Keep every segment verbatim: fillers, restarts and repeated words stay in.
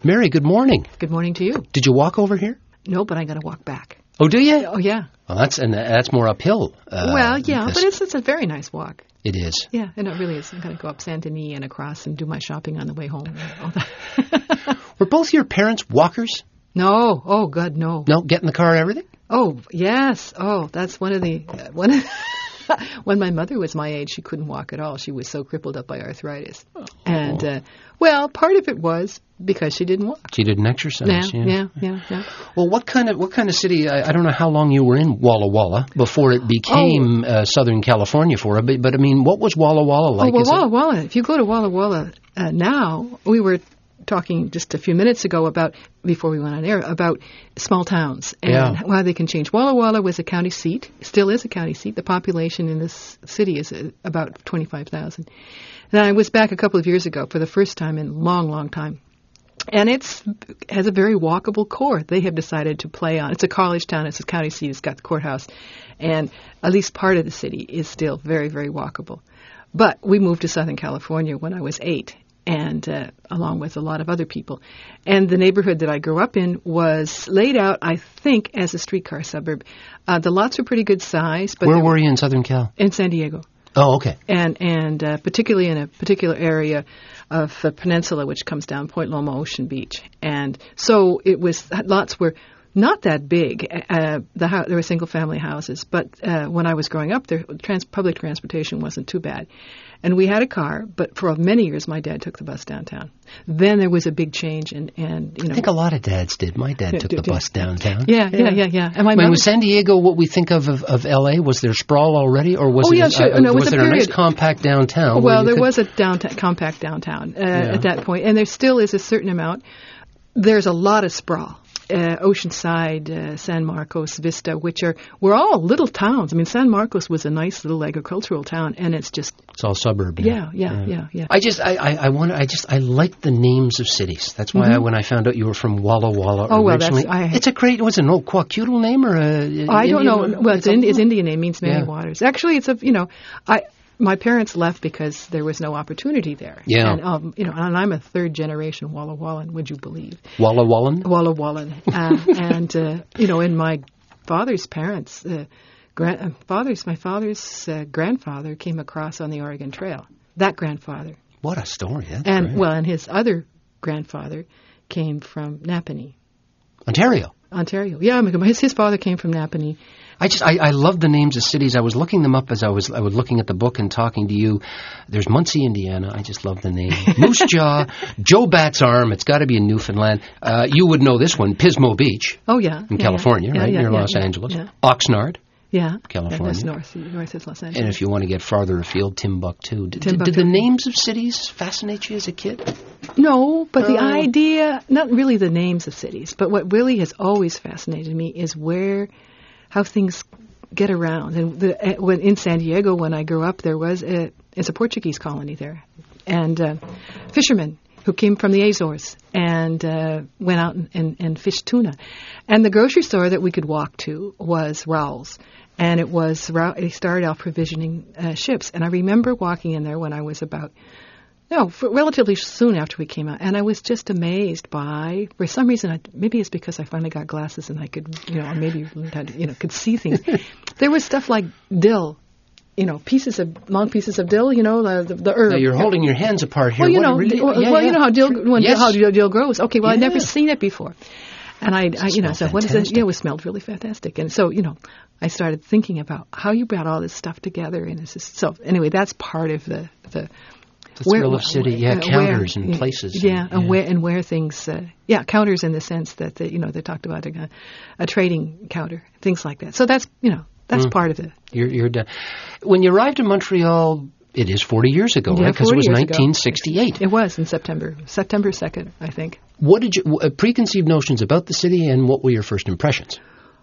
Mary, good morning. Good morning to you. Did you walk over here? No, but I got to walk back. Oh, do you? Oh, yeah. Well, that's and that's more uphill. Uh, well, yeah, this. but it's it's a very nice walk. It is. Yeah, and it really is. I'm going to go up Saint Denis and across and do my shopping on the way home. And all that. Were both your parents walkers? No. Oh, God, no. No, get in the car and everything? Oh, yes. Oh, that's one of the uh, one. Of when my mother was my age, she couldn't walk at all. She was so crippled up by arthritis. Oh. And, uh, well, part of it was because she didn't walk. She didn't exercise. Yeah, yeah, yeah. yeah. Well, what kind of what kind of city? I, I don't know how long you were in Walla Walla before it became oh. uh, Southern California for it. But, but I mean, what was Walla Walla like? Oh, well, Is Walla it... Walla. If you go to Walla Walla uh, now, we were talking just a few minutes ago about, before we went on air, about small towns and yeah. how they can change. Walla Walla was a county seat, still is a county seat. The population in this city is about twenty-five thousand. And I was back a couple of years ago for the first time in a long, long time. And it's has a very walkable core. They have decided to play on. It's a college town. It's a county seat. It's got the courthouse. And at least part of the city is still very, very walkable. But we moved to Southern California when I was eight. And uh, along with a lot of other people. And the neighborhood that I grew up in was laid out, I think, as a streetcar suburb. Uh, the lots were pretty good size. But Where were you in Southern Cal? In San Diego. Oh, okay. And and uh, particularly in a particular area of the peninsula, which comes down Point Loma Ocean Beach. And so it was, lots were not that big. Uh, the ho- there were single-family houses. But uh, when I was growing up, there, trans- public transportation wasn't too bad. And we had a car, but for many years my dad took the bus downtown. Then there was a big change, and, and you know. I think a lot of dads did. My dad yeah, took did, the did. bus downtown. Yeah, yeah, yeah, yeah. And my I mean, mother, was San Diego what we think of, of of L A? Was there sprawl already, or was oh, it? Yeah, sure. Uh, no, it was, was a there period. a nice compact downtown? Well, there could... was a downtown, compact downtown uh, yeah. at that point, and there still is a certain amount. There's a lot of sprawl. Uh, Oceanside, uh, San Marcos, Vista, which are were all little towns. I mean, San Marcos was a nice little agricultural town, and it's just it's all suburb. Yeah, yeah, yeah, yeah. yeah. I just, I, I, I want, I just, I like the names of cities. That's why, mm-hmm. I, when I found out you were from Walla Walla oh, originally, well, that's, I, it's a great. Was it an old Kwakiutl name or a? I Indian don't know. One? Well, it's, it's, in, a, it's Indian name, means many yeah. waters. Actually, it's a you know, I. My parents left because there was no opportunity there. Yeah. And, um, you know, and I'm a third generation Walla Wallan, would you believe? Walla Wallan? Walla Wallan. Uh, and, uh, you know, in my father's parents, uh, grand, uh, father's, my father's uh, grandfather came across on the Oregon Trail. That grandfather. What a story. That's and great. Well, and his other grandfather came from Napanee. Ontario. Ontario. Yeah, his, his father came from Napanee. I just I, I love the names of cities. I was looking them up as I was I was looking at the book and talking to you. There's Muncie, Indiana. I just love the name. Moose Jaw, Joe Bat's Arm. It's got to be in Newfoundland. Uh, you would know this one, Pismo Beach. Oh yeah, in yeah, California, yeah. right Yeah, near yeah, Los yeah, Angeles. Yeah. Oxnard. Yeah, California. That's north. North is Los Angeles. And if you want to get farther afield, Timbuktu. Did, Timbuktu. did the names of cities fascinate you as a kid? No, but the Oh. idea, not really the names of cities, but what really has always fascinated me is where, how things get around. And the, uh, when in San Diego, when I grew up, there was a, it's a Portuguese colony there, and uh, fishermen who came from the Azores and uh, went out and, and, and fished tuna. And the grocery store that we could walk to was Rowell's. And it was, they started out provisioning uh, ships. And I remember walking in there when I was about, no, for relatively soon after we came out. And I was just amazed by, for some reason, I, maybe it's because I finally got glasses and I could, you know, maybe, had, you know, could see things. There was stuff like dill. You know, pieces of long pieces of dill. You know, the the, the herb. Now you're holding your hands apart here. Well, you What, know, really? well, yeah, well yeah. you know how dill when Yes. how dill, dill grows. Okay, well, Yeah. I'd never seen it before, and I, I you know, so what is it? fantastic. Yeah, it smelled really fantastic, and so you know, I started thinking about how you brought all this stuff together, and it's just, so anyway, that's part of the the. The thrill of city, yeah, uh, counters where, and places. Yeah, and, and yeah. where and where things, uh, yeah, counters in the sense that they, you know they talked about a, a trading counter, things like that. So that's you know that's Mm. part of it. You're, you're done. When you arrived in Montreal, it is forty years ago, Yeah, right? Because it was forty years ago. nineteen sixty-eight. It was in September, September second, I think. What did you uh, preconceived notions about the city, and what were your first impressions?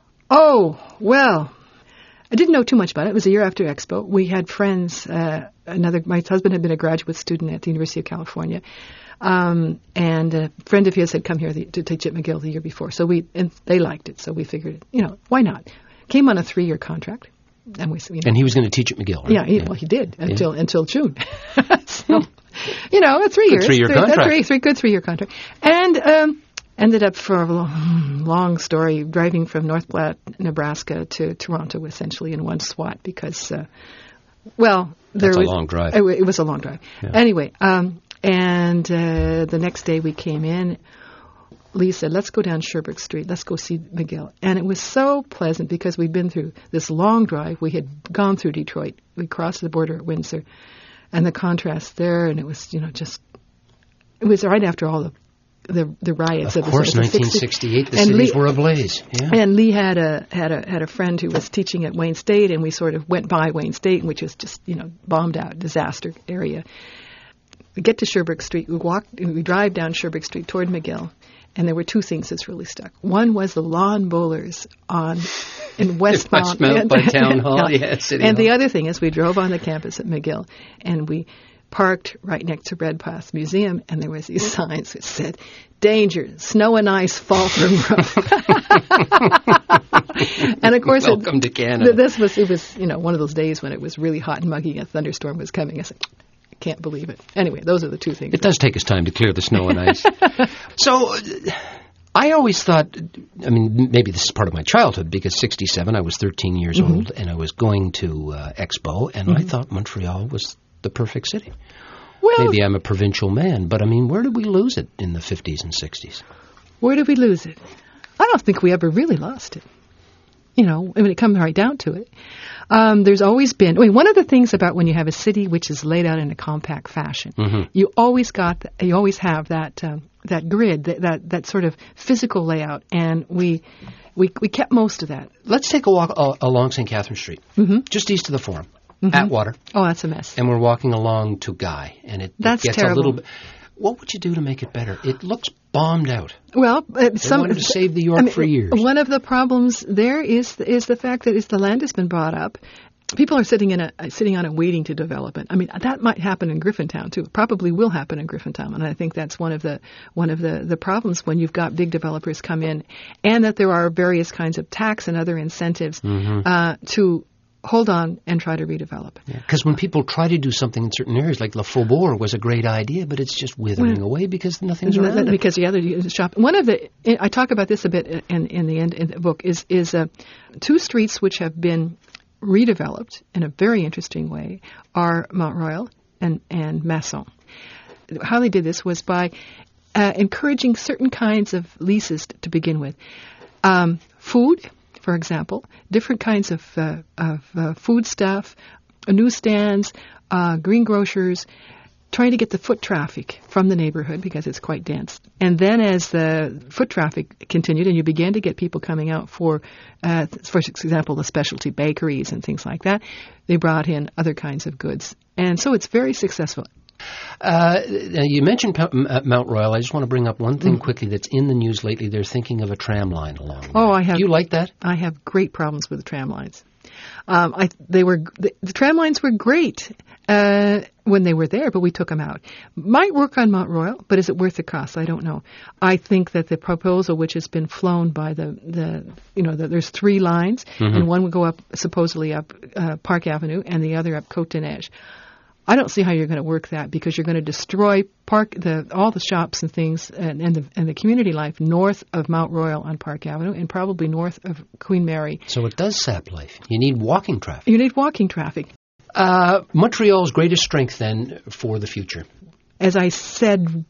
Oh well. I didn't know too much about it. It was a year after Expo. We had friends. Uh, another, my husband had been a graduate student at the University of California, um, and a friend of his had come here the, to teach at McGill the year before. So we and they liked it. So we figured, you know, why not? Came on a three-year contract, and we. You know, And he was going to teach at McGill, right? yeah, he, well, he did until Yeah. until June. so, you know, three good years. Three-year three, contract. Three, three, good three-year contract. And um, ended up, for a long, long story, driving from North Platte, Nebraska to Toronto, essentially, in one swat because, uh, well... there That's was, a long drive. It, it was a long drive. Yeah. Anyway, um, and uh, the next day we came in. Lee said, let's go down Sherbrooke Street. Let's go see McGill. And it was so pleasant because we'd been through this long drive. We had gone through Detroit. We crossed the border at Windsor. And the contrast there, and it was, you know, just, it was right after all the the, the riots. Of of course, the, the nineteen sixty-eight, the and cities Lee, were ablaze. Yeah. And Lee had a had a had a friend who was teaching at Wayne State, and we sort of went by Wayne State, which was just, you know, bombed out, disaster area. We get to Sherbrooke Street. We walk, we drive down Sherbrooke Street toward McGill, and there were two things that's really stuck. One was the lawn bowlers on in Westmount, Westmount by Town Hall, yeah, yeah, City and Hall. the other thing is we drove on the campus at McGill, and we parked right next to Redpath Museum, and there was these signs that said, "Danger, snow and ice, Falkland Road." And of course, welcome it, to Canada. This was it was you know one of those days when it was really hot and muggy, and a thunderstorm was coming. I said, I can't believe it. Anyway, those are the two things. It does take us time to clear the snow and ice. So, uh, I always thought, I mean, maybe this is part of my childhood, because sixty-seven, I was thirteen years Mm-hmm. old, and I was going to uh, Expo, and Mm-hmm. I thought Montreal was the perfect city. Well, Maybe I'm a provincial man, but I mean, where did we lose it in the fifties and sixties? where did we lose it? I don't think we ever really lost it. You know, when it comes right down to it. Um, there's always been, I mean, one of the things about when you have a city which is laid out in a compact fashion, Mm-hmm. you always got, you always have that um, that grid, that, that that sort of physical layout, and we we we kept most of that. Let's take a walk uh, along Saint Catherine Street, Mm-hmm. just east of the Forum, Mm-hmm. Atwater, Oh, that's a mess. and we're walking along to Guy, and it, That's it gets terrible. a little bit. What would you do to make it better? It looks bombed out. Well, uh, some wanted to save the York I mean, for years. One of the problems there is is the fact that as the land has been bought up, people are sitting in a sitting on it waiting to develop it. I mean, that might happen in Griffintown too. Probably will happen in Griffintown, and I think that's one of the one of the, the problems when you've got big developers come in, and that there are various kinds of tax and other incentives Mm-hmm. uh, to hold on and try to redevelop. Because when people try to do something in certain areas, like Le Faubourg was a great idea, but it's just withering Well, away because nothing's That- around that- it. Because the other shop, one of the, I talk about this a bit in in the end in the book, is is uh, two streets which have been redeveloped in a very interesting way are Mount Royal and and Masson. How they did this was by uh, encouraging certain kinds of leases t- to begin with. Um, food, for example, different kinds of uh, of uh, food stuff, newsstands, uh, greengrocers, trying to get the foot traffic from the neighborhood because it's quite dense. And then as the foot traffic continued and you began to get people coming out for, uh, for example, the specialty bakeries and things like that, they brought in other kinds of goods. And so it's very successful. Uh, now you mentioned P- M- uh, Mount Royal. I just want to bring up one thing Mm. quickly that's in the news lately. They're thinking of a tram line along there. Oh, I have. Do you like that? I have great problems with the tram lines. Um, I they were the, the tram lines were great uh, when they were there, but we took them out. Might work on Mount Royal, but is it worth the cost? I don't know. I think that the proposal, which has been flown by the the you know the, there's three lines, Mm-hmm. and one would go up supposedly up uh, Park Avenue, and the other up Côte des Neiges. I don't see how you're going to work that because you're going to destroy park the all the shops and things and, and the and the community life north of Mount Royal on Park Avenue and probably north of Queen Mary. So it does sap life. You need walking traffic. You need walking traffic. Uh, Montreal's greatest strength, then, for the future. As I said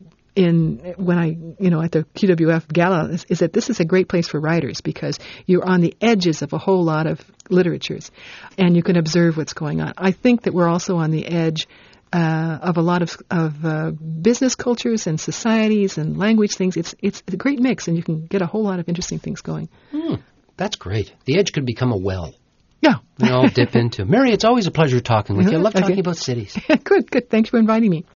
in when I you know at the Q W F gala is, is that this is a great place for writers because you're on the edges of a whole lot of literatures and you can observe what's going on. I think that we're also on the edge uh, of a lot of of uh, business cultures and societies and language things. It's it's a great mix and you can get a whole lot of interesting things going. Hmm, that's great. The edge could become a well. Yeah. We all dip into. Mary, it's always a pleasure talking with you. I love Okay. talking about cities. Good, good. Thanks for inviting me.